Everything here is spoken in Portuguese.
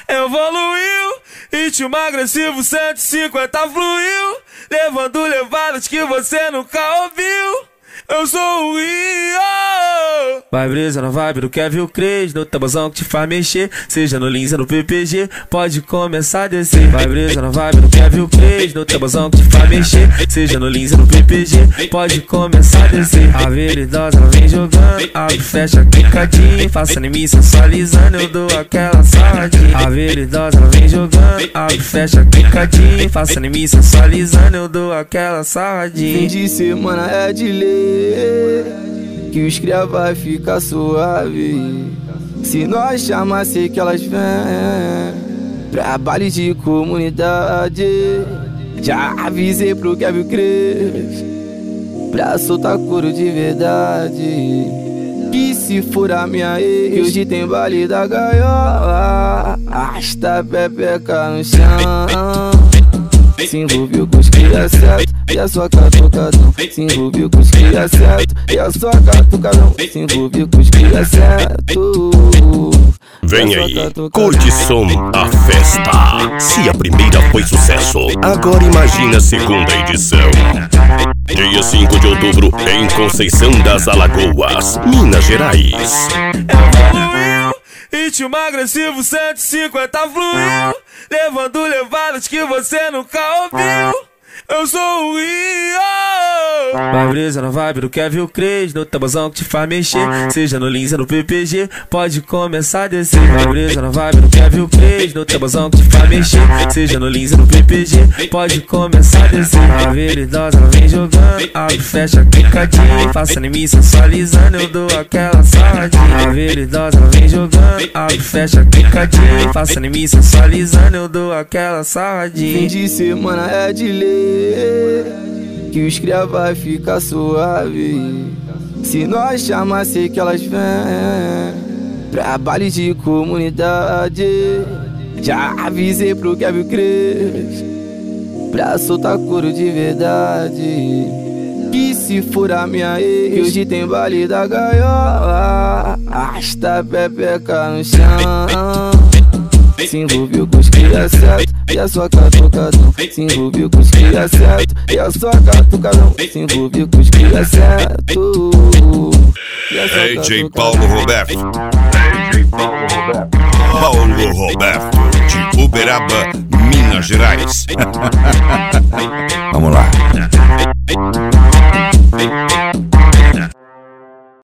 Evoluiu, ritmo agressivo 150 fluiu, levando levadas que você nunca ouviu. Eu sou o Rio. Vai brisa na vibe do Kevin Cres, no tabuzão que te faz mexer, seja no Lins ou no PPG, pode começar a descer. Vai brisa na vibe do Kevin Cres, no tabuzão que te faz mexer, seja no Lins ou no PPG, pode começar a descer. A veridosa ela vem jogando, abre, fecha, quicadinho, faça em mim sensualizando, eu dou aquela saladinha. A veridosa ela vem jogando, abre, fecha, quicadinho, faça em mim sensualizando, eu dou aquela saladinha. Fim de semana é de lei, que os cria vai ficar suave. Se nós chamar, sei que elas vêm pra baile de comunidade. Já avisei pro Kevin Cres pra soltar couro de verdade, que se for a minha ex, hoje tem baile da gaiola. Arrasta a pepeca no chão, se envolveu com os cria certo e a sua catucadão. Se envolveu com os cria certo e a sua catucadão. Se envolveu com os cria certo. Vem aí, Curtição a festa. Se a primeira foi sucesso, agora imagina a segunda edição. Dia 5 de outubro, em Conceição das Alagoas, Minas Gerais. Evoluiu, ritmo agressivo 150 fluiu, levando levadas que você nunca ouviu. Eu sou o Rio. Vai brisa na vibe do Kevin Cres, no tabuzão que te faz mexer, seja no Lins ou no PPG, pode começar a descer. Vai brisa na vibe do Kevin Cres, no tabuzão que te faz mexer, seja no Lins ou no PPG, pode começar a descer. A veridosa ela vem jogando, abre, fecha, quicadinho, faça em mim sensualizando, eu dou aquela saladinha. A veridosa ela vem jogando, abre, fecha, quicadinho, faça em mim sensualizando, eu dou aquela saladinha. Fim de semana é de lei, que os cria vai ficar suave. Se nós chamar, sei que elas vêm pra baile de comunidade. Já avisei pro Kevin Cres pra soltar couro de verdade, que se for a minha ex, hoje tem baile da gaiola. Arrasta a pepeca no chão, se envolveu com os cria certo e a sua catucadão. Se envolveu com os cria certo e a sua catucadão. Se envolveu com os cria certo. DJ Paulo Roberto. Paulo Roberto, de Uberaba, Minas Gerais. Vamos lá.